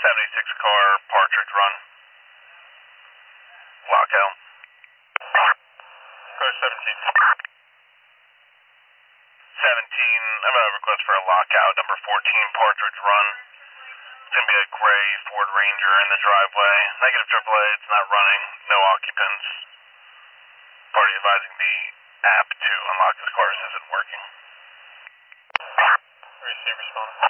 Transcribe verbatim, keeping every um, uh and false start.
seventy-six car, Partridge Run. Lockout. Car seventeen. seventeen, I have a request for a lockout, number fourteen, Partridge Run. It's going to be a gray Ford Ranger in the driveway. Negative triple A, it's not running, no occupants. Party advising the app to unlock this car isn't working. Receive response.